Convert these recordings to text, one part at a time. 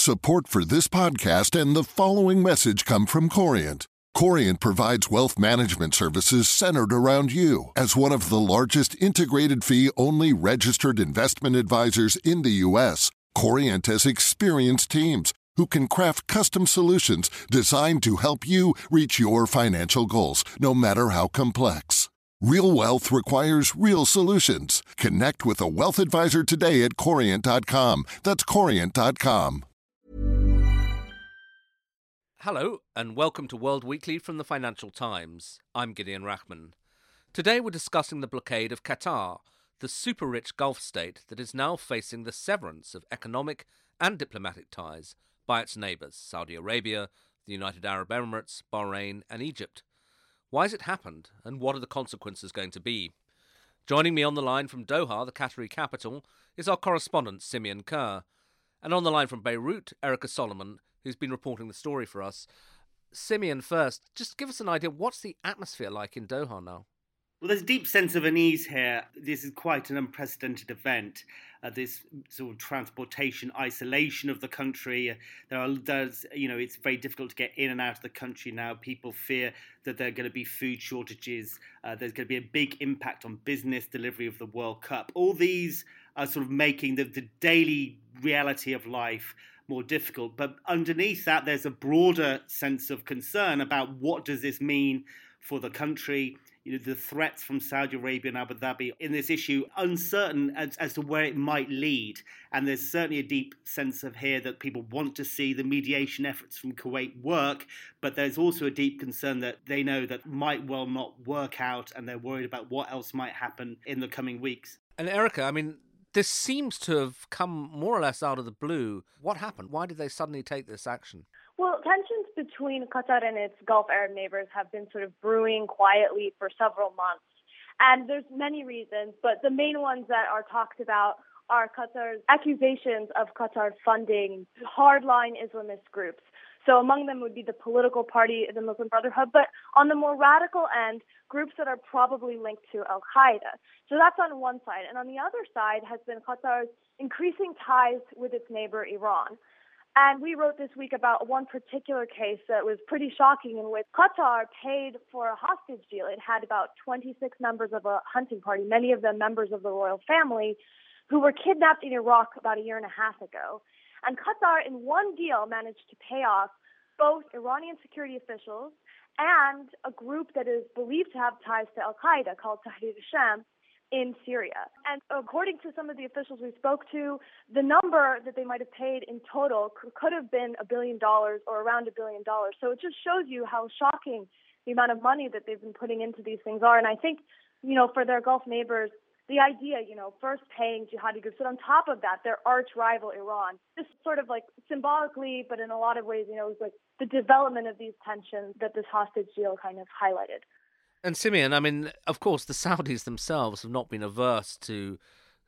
Support for this podcast and the following message come from Corient. Corient provides wealth management services centered around you. As one of the largest integrated fee-only registered investment advisors in the U.S., Corient has experienced teams who can craft custom solutions designed to help you reach your financial goals, no matter how complex. Real wealth requires real solutions. Connect with a wealth advisor today at Corient.com. That's Corient.com. Hello, and welcome to World Weekly from the Financial Times. I'm Gideon Rachman. Today we're discussing the blockade of Qatar, the super-rich Gulf state that is now facing the severance of economic and diplomatic ties by its neighbours, Saudi Arabia, the United Arab Emirates, Bahrain and Egypt. Why has it happened, and what are the consequences going to be? Joining me on the line from Doha, the Qatari capital, is our correspondent Simeon Kerr. And on the line from Beirut, Erica Solomon, who's been reporting the story for us. Simeon, first, just give us an idea, what's the atmosphere like in Doha now? Well, there's a deep sense of unease here. This is quite an unprecedented event. This sort of transportation isolation of the country. It's very difficult to get in and out of the country now. People fear that there are going to be food shortages. There's going to be a big impact on business delivery of the World Cup. All these are sort of making the daily reality of life more difficult. But underneath that, there's a broader sense of concern about what does this mean for the country. The threats from Saudi Arabia and Abu Dhabi in this issue, uncertain as to where it might lead. And there's certainly a deep sense of here that people want to see the mediation efforts from Kuwait work, but there's also a deep concern that they know that might well not work out, and they're worried about what else might happen in the coming weeks. And Erica, this seems to have come more or less out of the blue. What happened? Why did they suddenly take this action? Well, tensions between Qatar and its Gulf Arab neighbors have been sort of brewing quietly for several months. And there's many reasons, but the main ones that are talked about are Qatar's accusations of Qatar funding hardline Islamist groups. So among them would be the political party, the Muslim Brotherhood, but on the more radical end, groups that are probably linked to Al-Qaeda. So that's on one side. And on the other side has been Qatar's increasing ties with its neighbor, Iran. And we wrote this week about one particular case that was pretty shocking, in which Qatar paid for a hostage deal. It had about 26 members of a hunting party, many of them members of the royal family, who were kidnapped in Iraq about a year and a half ago. And Qatar, in one deal, managed to pay off both Iranian security officials and a group that is believed to have ties to Al-Qaeda called Tahrir al-Sham in Syria. And according to some of the officials we spoke to, the number that they might have paid in total could have been $1 billion or around $1 billion. So it just shows you how shocking the amount of money that they've been putting into these things are. And I think, for their Gulf neighbors, the idea, first paying jihadi groups, but on top of that, their arch rival Iran, just sort of like symbolically, but in a lot of ways, it was like the development of these tensions that this hostage deal kind of highlighted. And Simeon, of course, the Saudis themselves have not been averse to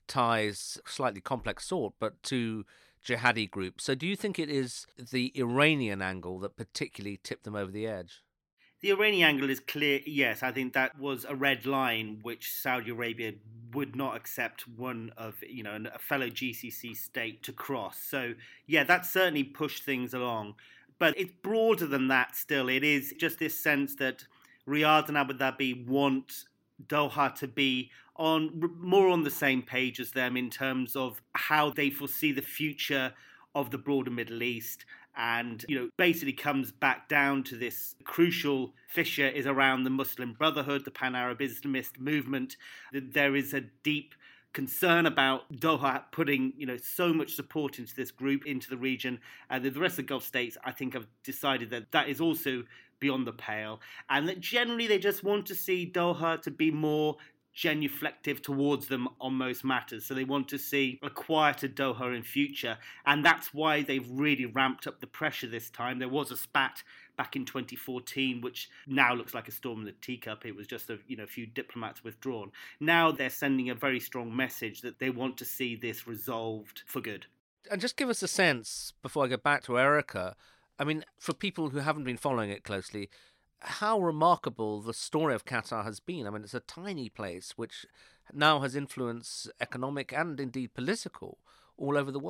ties, slightly complex sort, but to jihadi groups. So do you think it is the Iranian angle that particularly tipped them over the edge? The Iranian angle is clear, yes. I think that was a red line which Saudi Arabia would not accept one of, a fellow GCC state to cross. So, yeah, that certainly pushed things along. But it's broader than that still. It is just this sense that Riyadh and Abu Dhabi want Doha to be more on the same page as them in terms of how they foresee the future of the broader Middle East. And, basically comes back down to this crucial fissure is around the Muslim Brotherhood, the Pan-Arab Islamist movement. There is a deep concern about Doha putting, so much support into this group, into the region. And the rest of the Gulf states, I think, have decided that that is also beyond the pale. And that generally they just want to see Doha to be more genuflective towards them on most matters. So they want to see a quieter Doha in future. And that's why they've really ramped up the pressure this time. There was a spat back in 2014, which now looks like a storm in the teacup. It was just a few diplomats withdrawn. Now they're sending a very strong message that they want to see this resolved for good. And just give us a sense, before I go back to Erica, for people who haven't been following it closely, how remarkable the story of Qatar has been. It's a tiny place which now has influence economic and indeed political all over the world.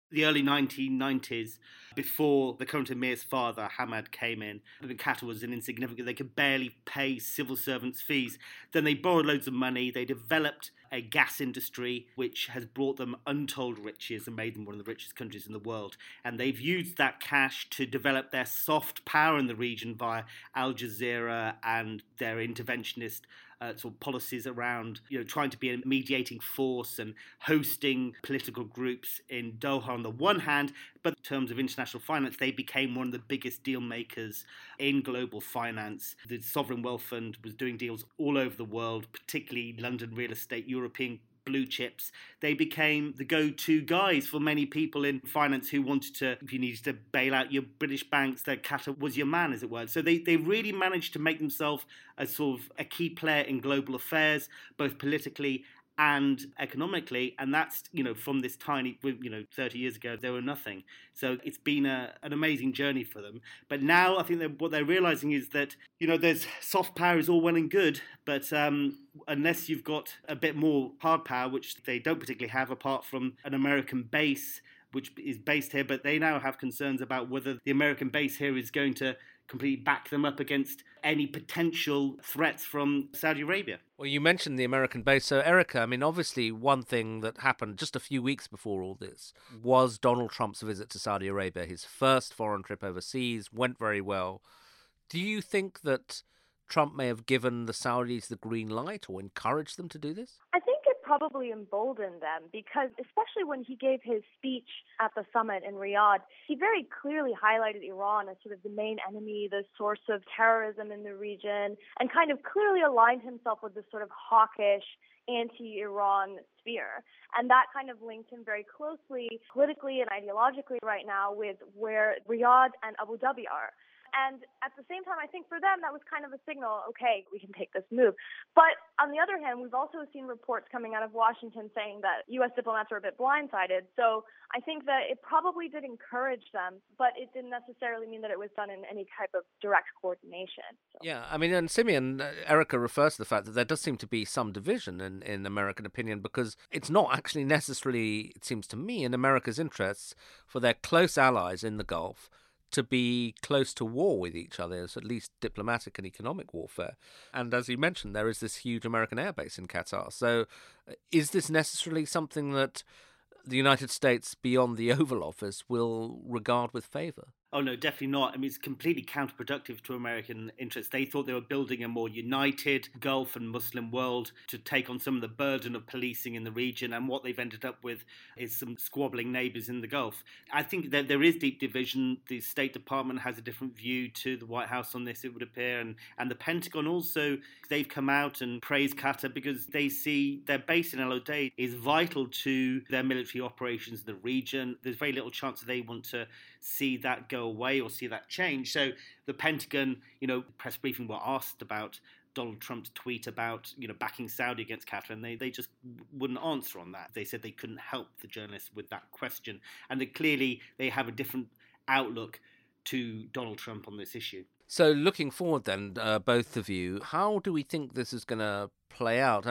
the early 1990s, before the current emir's father, Hamad, came in. Qatar was an insignificant, they could barely pay civil servants' fees. Then they borrowed loads of money, they developed a gas industry which has brought them untold riches and made them one of the richest countries in the world. And they've used that cash to develop their soft power in the region via Al Jazeera and their interventionist sort of policies around, trying to be a mediating force and hosting political groups in Doha on the one hand, but in terms of international finance, they became one of the biggest deal makers in global finance. The Sovereign Wealth Fund was doing deals all over the world, particularly London real estate, European blue chips. They became the go-to guys for many people in finance who wanted to, if you needed to bail out your British banks, that Qatar was your man, as it were. So they really managed to make themselves a sort of a key player in global affairs, both politically and economically, and that's, from this tiny, 30 years ago, they were nothing. So it's been an amazing journey for them. But now I think what they're realizing is that, there's soft power is all well and good, but unless you've got a bit more hard power, which they don't particularly have apart from an American base, which is based here, but they now have concerns about whether the American base here is going to completely back them up against any potential threats from Saudi Arabia. Well, you mentioned the American base. So, Erica, obviously one thing that happened just a few weeks before all this was Donald Trump's visit to Saudi Arabia. His first foreign trip overseas went very well. Do you think that Trump may have given the Saudis the green light or encouraged them to do this? I think it probably emboldened them because, especially when he gave his speech at the summit in Riyadh, he very clearly highlighted Iran as sort of the main enemy, the source of terrorism in the region, and kind of clearly aligned himself with this sort of hawkish anti-Iran sphere. And that kind of linked him very closely politically and ideologically right now with where Riyadh and Abu Dhabi are. And at the same time, I think for them, that was kind of a signal, okay, we can take this move. But on the other hand, we've also seen reports coming out of Washington saying that U.S. diplomats are a bit blindsided. So I think that it probably did encourage them, but it didn't necessarily mean that it was done in any type of direct coordination. So. Yeah, and Simeon, Erica refers to the fact that there does seem to be some division in American opinion because it's not actually necessarily, it seems to me, in America's interests for their close allies in the Gulf to be close to war with each other, as at least diplomatic and economic warfare. And as you mentioned, there is this huge American airbase in Qatar. So is this necessarily something that the United States, beyond the Oval Office, will regard with favour? Oh, no, definitely not. It's completely counterproductive to American interests. They thought they were building a more united Gulf and Muslim world to take on some of the burden of policing in the region. And what they've ended up with is some squabbling neighbours in the Gulf. I think that there is deep division. The State Department has a different view to the White House on this, it would appear. And the Pentagon also, they've come out and praised Qatar because they see their base in El Udeid is vital to their military operations in the region. There's very little chance that they want to see that go away or see that change. So the Pentagon, press briefing were asked about Donald Trump's tweet about, backing Saudi against Qatar, and they just wouldn't answer on that. They said they couldn't help the journalists with that question. And clearly they have a different outlook to Donald Trump on this issue. So looking forward then, both of you, how do we think this is going to play out?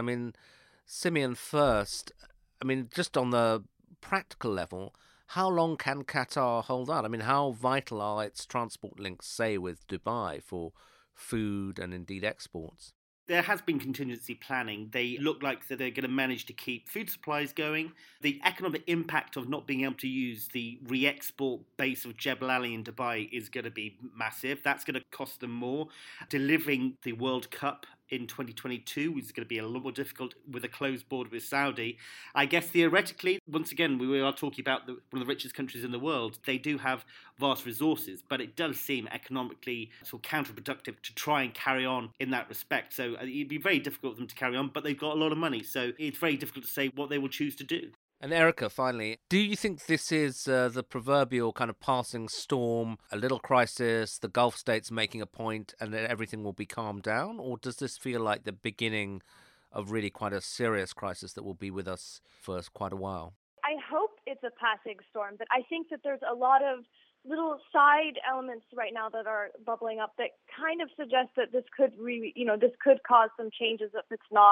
Simeon first, just on the practical level, how long can Qatar hold out? How vital are its transport links, say, with Dubai for food and indeed exports? There has been contingency planning. They look like that they're going to manage to keep food supplies going. The economic impact of not being able to use the re-export base of Jebel Ali in Dubai is going to be massive. That's going to cost them more. Delivering the World Cup in 2022 is going to be a lot more difficult with a closed border with Saudi. I guess theoretically, once again, we are talking about one of the richest countries in the world. They do have vast resources, but it does seem economically sort of counterproductive to try and carry on in that respect. So it'd be very difficult for them to carry on, but they've got a lot of money. So it's very difficult to say what they will choose to do. And Erica, finally, do you think this is the proverbial kind of passing storm, a little crisis, the Gulf states making a point, and then everything will be calmed down? Or does this feel like the beginning of really quite a serious crisis that will be with us for quite a while? I hope it's a passing storm, but I think that there's a lot of little side elements right now that are bubbling up that kind of suggest that this could this could cause some changes if it's not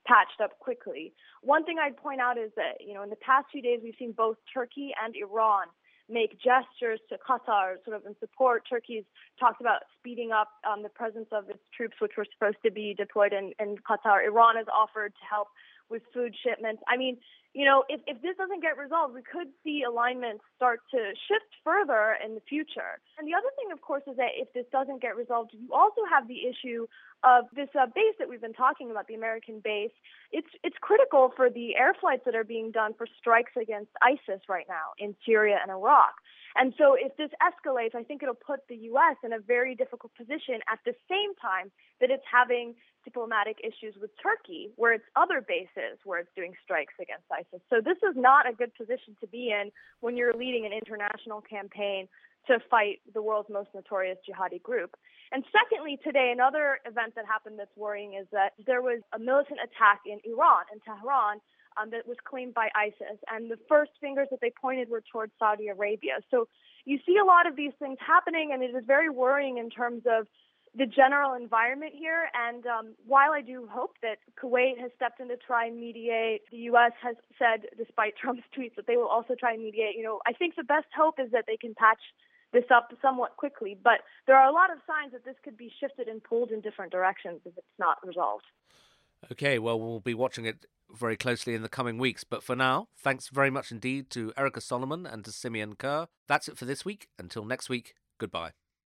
patched up quickly. One thing I'd point out is that, in the past few days, we've seen both Turkey and Iran make gestures to Qatar sort of in support. Turkey's talked about speeding up the presence of its troops, which were supposed to be deployed in Qatar. Iran has offered to help with food shipments. I mean, if this doesn't get resolved, we could see alignments start to shift further in the future. And the other thing, of course, is that if this doesn't get resolved, you also have the issue of this base that we've been talking about, the American base. It's critical for the air flights that are being done for strikes against ISIS right now in Syria and Iraq. And so if this escalates, I think it'll put the U.S. in a very difficult position at the same time that it's having diplomatic issues with Turkey, where it's other bases where it's doing strikes against ISIS. So this is not a good position to be in when you're leading an international campaign to fight the world's most notorious jihadi group. And secondly, today, another event that happened that's worrying is that there was a militant attack in Iran, in Tehran, that was claimed by ISIS. And the first fingers that they pointed were towards Saudi Arabia. So you see a lot of these things happening, and it is very worrying in terms of the general environment here. And while I do hope that Kuwait has stepped in to try and mediate, the U.S. has said, despite Trump's tweets, that they will also try and mediate. I think the best hope is that they can patch this up somewhat quickly. But there are a lot of signs that this could be shifted and pulled in different directions if it's not resolved. Okay, well, we'll be watching it very closely in the coming weeks. But for now, thanks very much indeed to Erica Solomon and to Simeon Kerr. That's it for this week. Until next week, goodbye.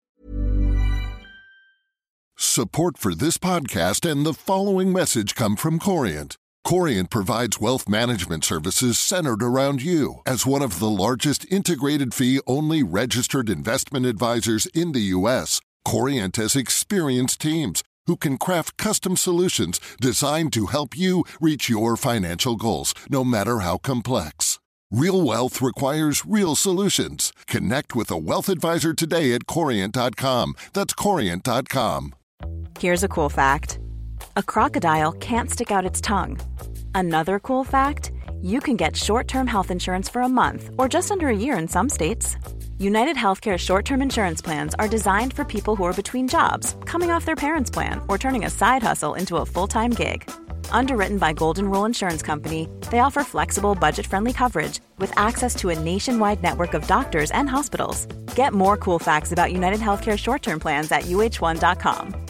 Support for this podcast and the following message come from Corient. Corient provides wealth management services centered around you. As one of the largest integrated fee-only registered investment advisors in the U.S., Corient has experienced teams who can craft custom solutions designed to help you reach your financial goals, no matter how complex. Real wealth requires real solutions. Connect with a wealth advisor today at Corient.com. That's Corient.com. Here's a cool fact. A crocodile can't stick out its tongue. Another cool fact, you can get short-term health insurance for a month or just under a year in some states. United Healthcare short-term insurance plans are designed for people who are between jobs, coming off their parents' plan, or turning a side hustle into a full-time gig. Underwritten by Golden Rule Insurance Company, they offer flexible, budget-friendly coverage with access to a nationwide network of doctors and hospitals. Get more cool facts about United Healthcare short-term plans at UH1.com.